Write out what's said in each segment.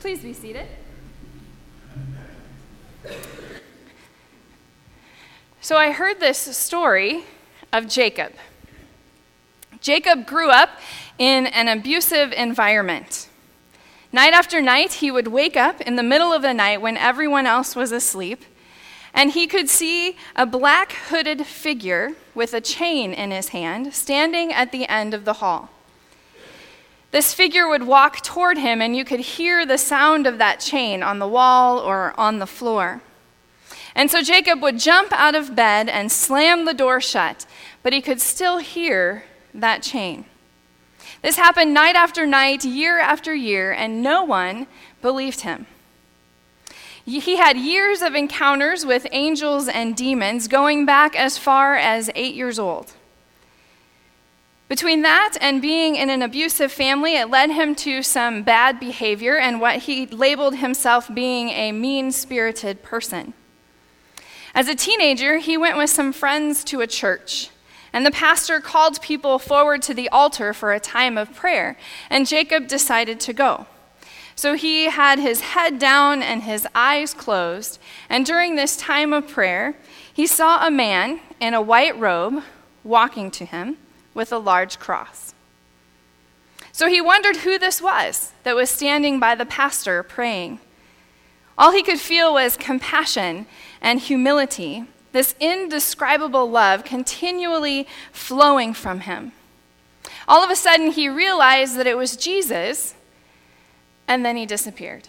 Please be seated. So I heard this story of Jacob. Jacob grew up in an abusive environment. Night after night, he would wake up in the middle of the night when everyone else was asleep, and he could see a black hooded figure with a chain in his hand standing at the end of the hall. This figure would walk toward him, and you could hear the sound of that chain on the wall or on the floor. And so Jacob would jump out of bed and slam the door shut, but he could still hear that chain. This happened night after night, year after year, and no one believed him. He had years of encounters with angels and demons, going back as far as 8 years old. Between that and being in an abusive family, it led him to some bad behavior and what he labeled himself being a mean-spirited person. As a teenager, he went with some friends to a church, and the pastor called people forward to the altar for a time of prayer, and Jacob decided to go. So he had his head down and his eyes closed, and during this time of prayer, he saw a man in a white robe walking to him with a large cross. So he wondered who this was that was standing by the pastor praying. All he could feel was compassion and humility, this indescribable love continually flowing from him. All of a sudden, he realized that it was Jesus, and then he disappeared.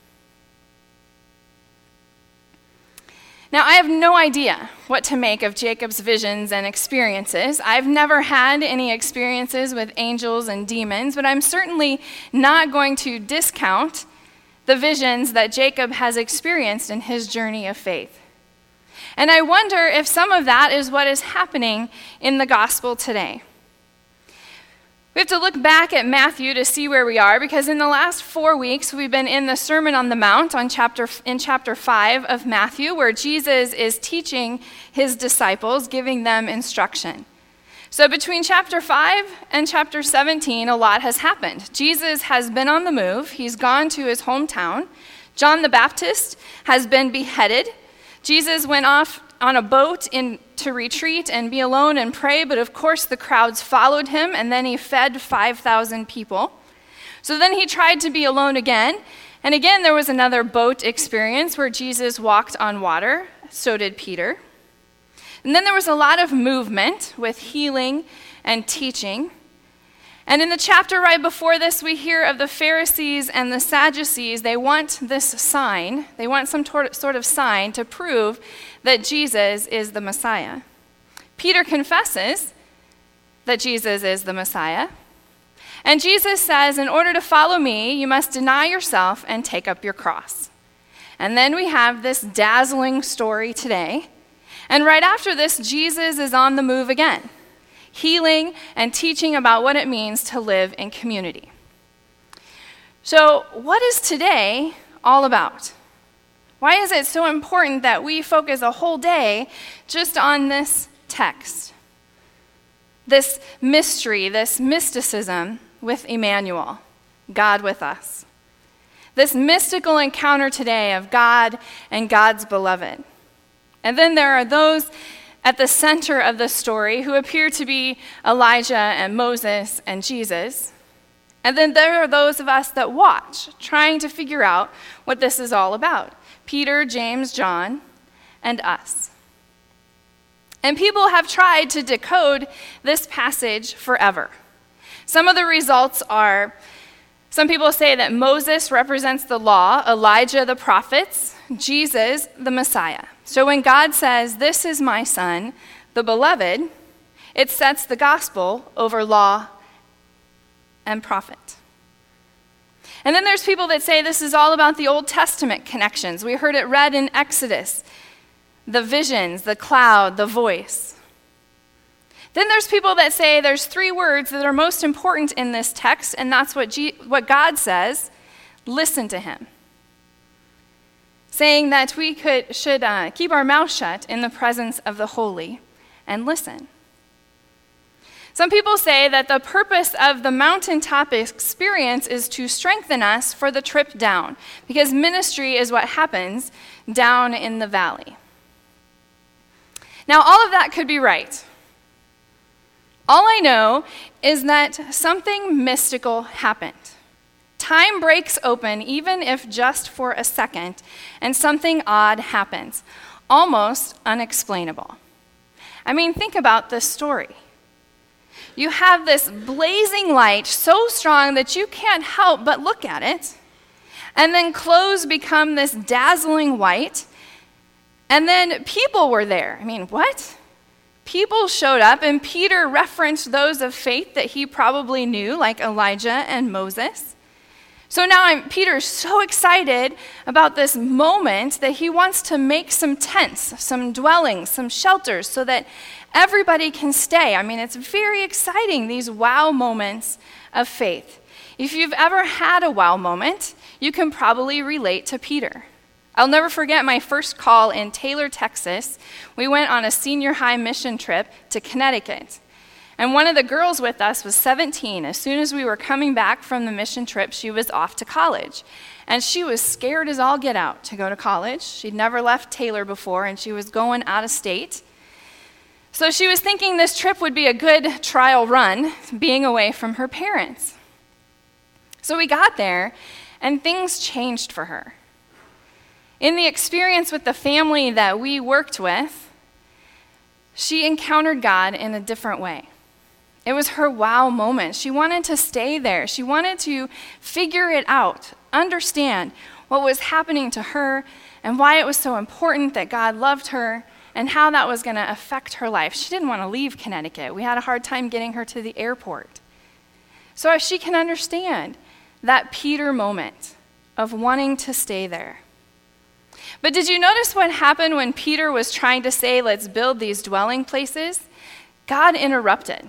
Now, I have no idea what to make of Jacob's visions and experiences. I've never had any experiences with angels and demons, but I'm certainly not going to discount the visions that Jacob has experienced in his journey of faith. And I wonder if some of that is what is happening in the gospel today. We have to look back at Matthew to see where we are, because in the last 4 weeks, we've been in the Sermon on the Mount in chapter 5 of Matthew, where Jesus is teaching his disciples, giving them instruction. So between chapter 5 and chapter 17, a lot has happened. Jesus has been on the move. He's gone to his hometown. John the Baptist has been beheaded. Jesus went off on a boat to retreat and be alone and pray, but of course the crowds followed him, and then he fed 5,000 people. So then he tried to be alone again, and again there was another boat experience where Jesus walked on water. So did Peter. And then there was a lot of movement with healing and teaching. And in the chapter right before this, we hear of the Pharisees and the Sadducees. They want this sign. They want some sort of sign to prove that Jesus is the Messiah. Peter confesses that Jesus is the Messiah. And Jesus says, in order to follow me, you must deny yourself and take up your cross. And then we have this dazzling story today. And right after this, Jesus is on the move again, healing and teaching about what it means to live in community. So, what is today all about? Why is it so important that we focus a whole day just on this text? This mystery, this mysticism with Emmanuel, God with us. This mystical encounter today of God and God's beloved. And then there are those at the center of the story who appear to be Elijah and Moses and Jesus. And then there are those of us that watch, trying to figure out what this is all about. Peter, James, John, and us. And people have tried to decode this passage forever. Some of the results are, some people say that Moses represents the law, Elijah the prophets, Jesus the Messiah. So when God says, "This is my son, the beloved," it sets the gospel over law and prophet. And then there's people that say this is all about the Old Testament connections. We heard it read in Exodus, the visions, the cloud, the voice. Then there's people that say there's 3 words that are most important in this text, and that's what God says: listen to him. Saying that we should keep our mouth shut in the presence of the holy and listen. Some people say that the purpose of the mountaintop experience is to strengthen us for the trip down, because ministry is what happens down in the valley. Now, all of that could be right. All I know is that something mystical happened. Time breaks open, even if just for a second, and something odd happens, almost unexplainable. I mean, think about this story. You have this blazing light so strong that you can't help but look at it, and then clothes become this dazzling white, and then people were there. I mean, what? People showed up, and Peter referenced those of faith that he probably knew, like Elijah and Moses. So now Peter's so excited about this moment that he wants to make some tents, some dwellings, some shelters so that everybody can stay. I mean, it's very exciting, these wow moments of faith. If you've ever had a wow moment, you can probably relate to Peter. I'll never forget my first call in Taylor, Texas. We went on a senior high mission trip to Connecticut. And one of the girls with us was 17. As soon as we were coming back from the mission trip, she was off to college. And she was scared as all get out to go to college. She'd never left Taylor before, and she was going out of state. So she was thinking this trip would be a good trial run, being away from her parents. So we got there, and things changed for her. In the experience with the family that we worked with, she encountered God in a different way. It was her wow moment. She wanted to stay there. She wanted to figure it out, understand what was happening to her and why it was so important that God loved her and how that was going to affect her life. She didn't want to leave Connecticut. We had a hard time getting her to the airport. So she can understand that Peter moment of wanting to stay there. But did you notice what happened when Peter was trying to say, let's build these dwelling places? God interrupted.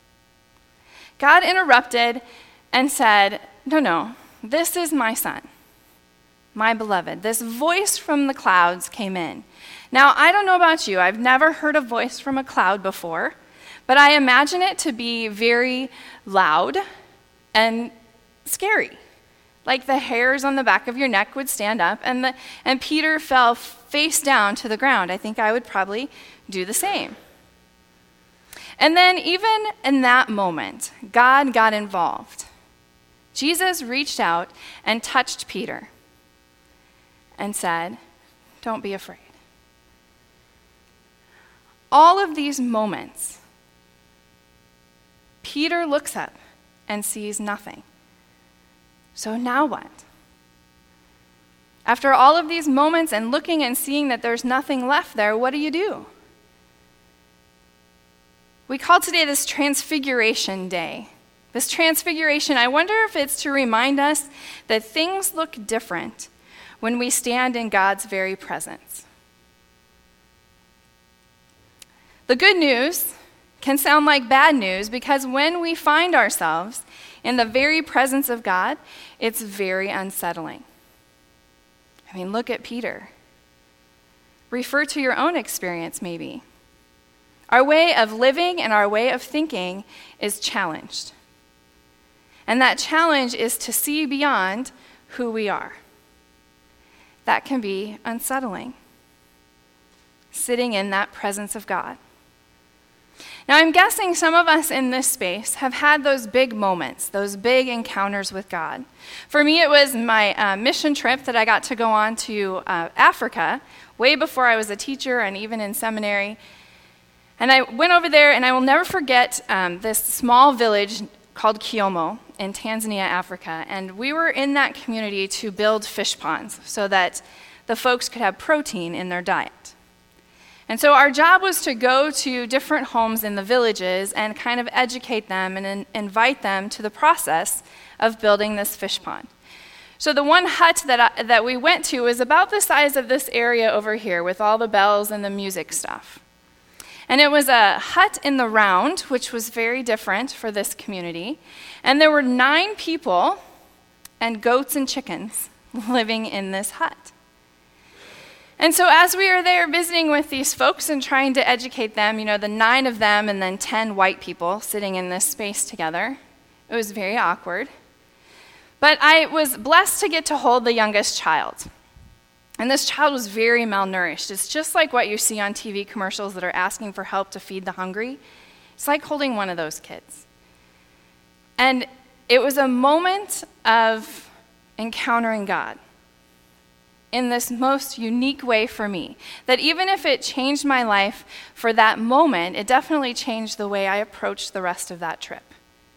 God interrupted and said, no, this is my son, my beloved. This voice from the clouds came in. Now, I don't know about you. I've never heard a voice from a cloud before, but I imagine it to be very loud and scary. Like the hairs on the back of your neck would stand up, and Peter fell face down to the ground. I think I would probably do the same. And then even in that moment, God got involved. Jesus reached out and touched Peter and said, don't be afraid. All of these moments, Peter looks up and sees nothing. So now what? After all of these moments and looking and seeing that there's nothing left there, what do? We call today this Transfiguration Day. This transfiguration, I wonder if it's to remind us that things look different when we stand in God's very presence. The good news can sound like bad news because when we find ourselves in the very presence of God, it's very unsettling. I mean, look at Peter. Refer to your own experience, maybe. Our way of living and our way of thinking is challenged. And that challenge is to see beyond who we are. That can be unsettling, sitting in that presence of God. Now, I'm guessing some of us in this space have had those big moments, those big encounters with God. For me, it was my mission trip that I got to go on to Africa way before I was a teacher and even in seminary. And I went over there, and I will never forget this small village called Kiomo in Tanzania, Africa. And we were in that community to build fish ponds so that the folks could have protein in their diet. And so our job was to go to different homes in the villages and kind of educate them and invite them to the process of building this fish pond. So the one hut that we went to was about the size of this area over here with all the bells and the music stuff. And it was a hut in the round, which was very different for this community. And there were 9 people and goats and chickens living in this hut. And so as we were there visiting with these folks and trying to educate them, the 9 of them and then 10 white people sitting in this space together, it was very awkward. But I was blessed to get to hold the youngest child. And this child was very malnourished. It's just like what you see on TV commercials that are asking for help to feed the hungry. It's like holding one of those kids. And it was a moment of encountering God in this most unique way for me, that even if it changed my life for that moment, it definitely changed the way I approached the rest of that trip.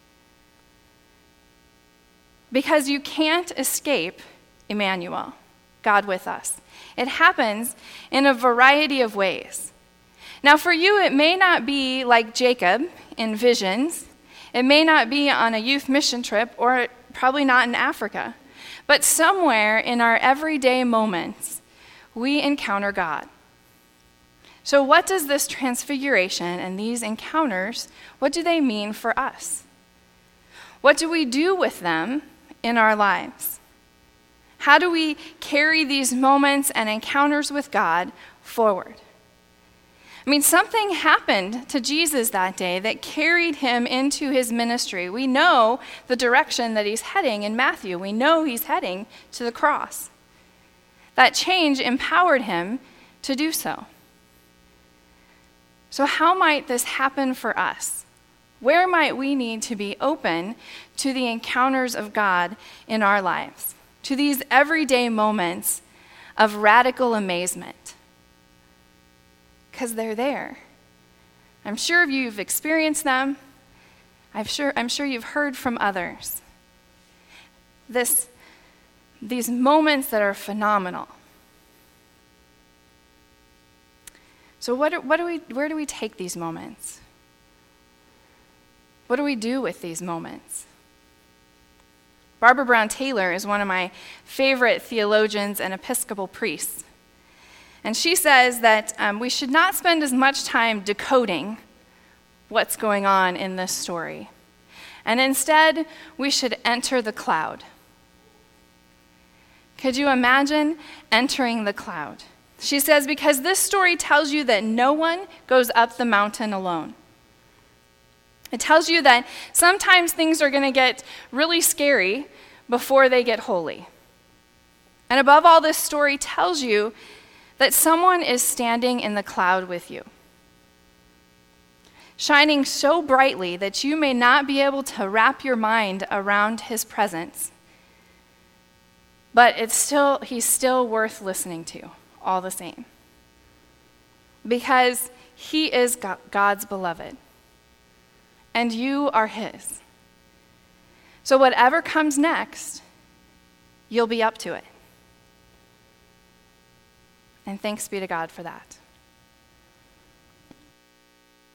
Because you can't escape Emmanuel, God with us. It happens in a variety of ways. Now for you, it may not be like Jacob in visions. It may not be on a youth mission trip, or probably not in Africa. But somewhere in our everyday moments, we encounter God. So what does this transfiguration and these encounters, what do they mean for us? What do we do with them in our lives? How do we carry these moments and encounters with God forward? Something happened to Jesus that day that carried him into his ministry. We know the direction that he's heading in Matthew. We know he's heading to the cross. That change empowered him to do so. So how might this happen for us? Where might we need to be open to the encounters of God in our lives, to these everyday moments of radical amazement? Because they're there. I'm sure you've experienced them. I'm sure you've heard from others. These moments that are phenomenal. So where do we take these moments? What do we do with these moments? Barbara Brown Taylor is one of my favorite theologians and Episcopal priests. And she says that we should not spend as much time decoding what's going on in this story. And instead, we should enter the cloud. Could you imagine entering the cloud? She says, because this story tells you that no one goes up the mountain alone. It tells you that sometimes things are going to get really scary before they get holy. And above all, this story tells you that someone is standing in the cloud with you, shining so brightly that you may not be able to wrap your mind around his presence, but he's still worth listening to all the same, because he is God's beloved, and you are his. So whatever comes next, you'll be up to it. And thanks be to God for that.